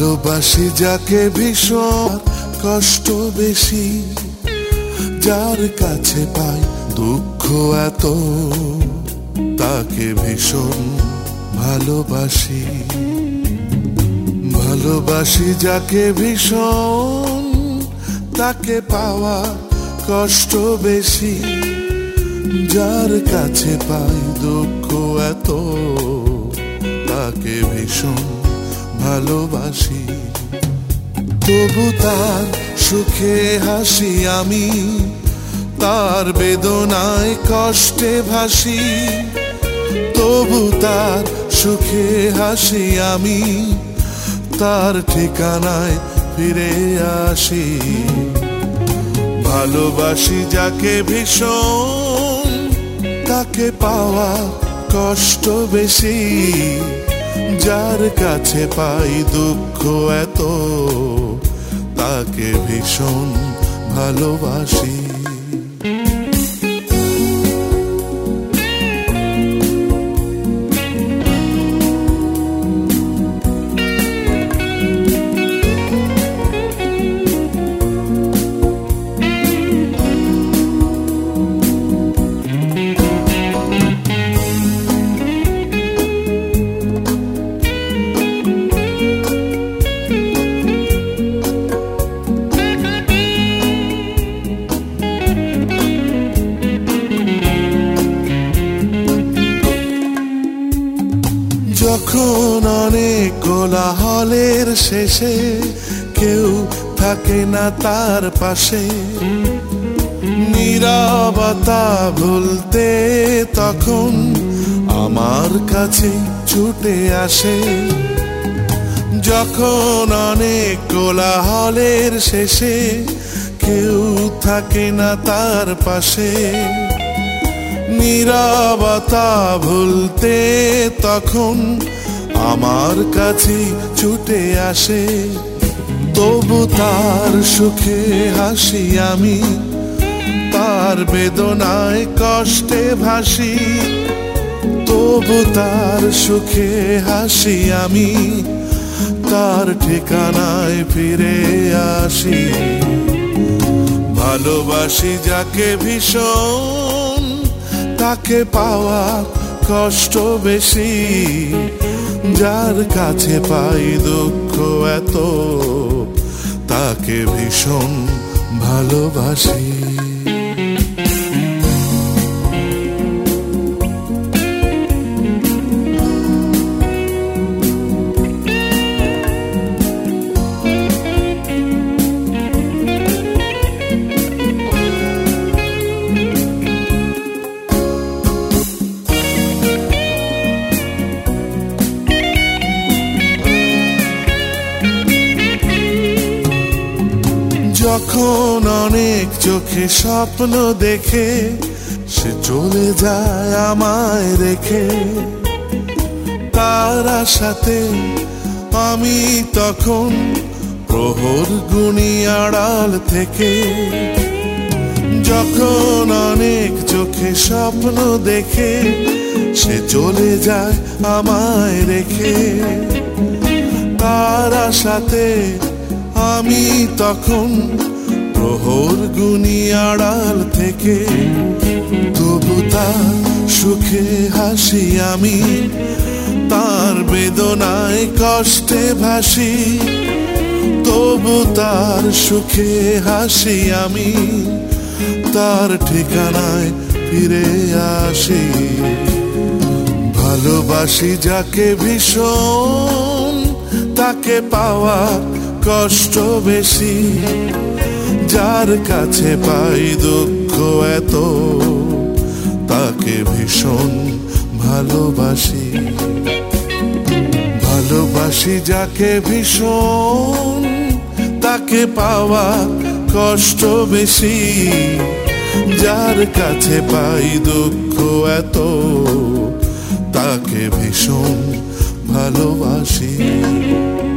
ভালোবাসি যাকে ভীষণ কষ্ট বেশি, যার কাছে পাই দুঃখ এত, তাকে ভীষণ ভালোবাসি। ভালোবাসি যাকে ভীষণ, তাকে পাওয়া কষ্ট বেশি, যার কাছে পাই দুঃখ এত, তাকে ভীষণ ভালোবাসি। তবু তার সুখে হাসি আমি, তার বেদনায় কষ্টে ভাসি। তবু তার সুখে হাসি আমি, তার ঠিকানায় ফিরে আসি। ভালোবাসি যাকে ভীষণ, তাকে পাওয়া কষ্ট বেশি, যার কাছে পাই দুঃখ এত, তাকে ভীষণ ভালোবাসি। যখন অনেক কোলাহলের শেষে কেউ থাকে না তার পাশে, নীরবতা ভুলতে তখন আমার কাছে ছুটে আসে। যখন অনেক কোলাহলের শেষে কেউ থাকে না তার পাশে, নীরবতা ভুলতে তখন আমার কাছে ছুটে আসে। তবু তার সুখে হাসি আমি, তার বেদনায় কষ্টে ভাসি। তবু তার সুখে হাসি আমি, তার ঠিকানায় ফিরে আসি। ভালোবাসি যাকে ভীষণ, তাকে পাওয়া কষ্ট বেশি, যার কাছে পাই দুঃখ এত, তাকে ভীষণ ভালোবাসি। যখন অনেক চোখে স্বপ্ন দেখে সে চলে যায় আমায় রেখে, তার আশাতে আমি তখন প্রহর গুনি আড়াল থেকে। যখন অনেক চোখে স্বপ্ন দেখে সে চলে যায় আমায় রেখে, তার আশাতে আমি তখন প্রহর গুনি আড়াল থেকে। তবু তার সুখে হাসি আমি, তার বেদনায় কষ্টে ভাসি। তবু তার সুখে হাসি আমি, তার ঠিকানায় ফিরে আসি। ভালোবাসি যাকে ভীষণ, তাকে পাওয়া কষ্ট বেশি, যার কাছে পাই দুঃখ এত, তাকে ভীষণ ভালোবাসি। ভালোবাসি যাকে ভীষণ, তাকে পাওয়া কষ্ট বেশি, যার কাছে পাই দুঃখ এত, তাকে ভীষণ ভালোবাসি।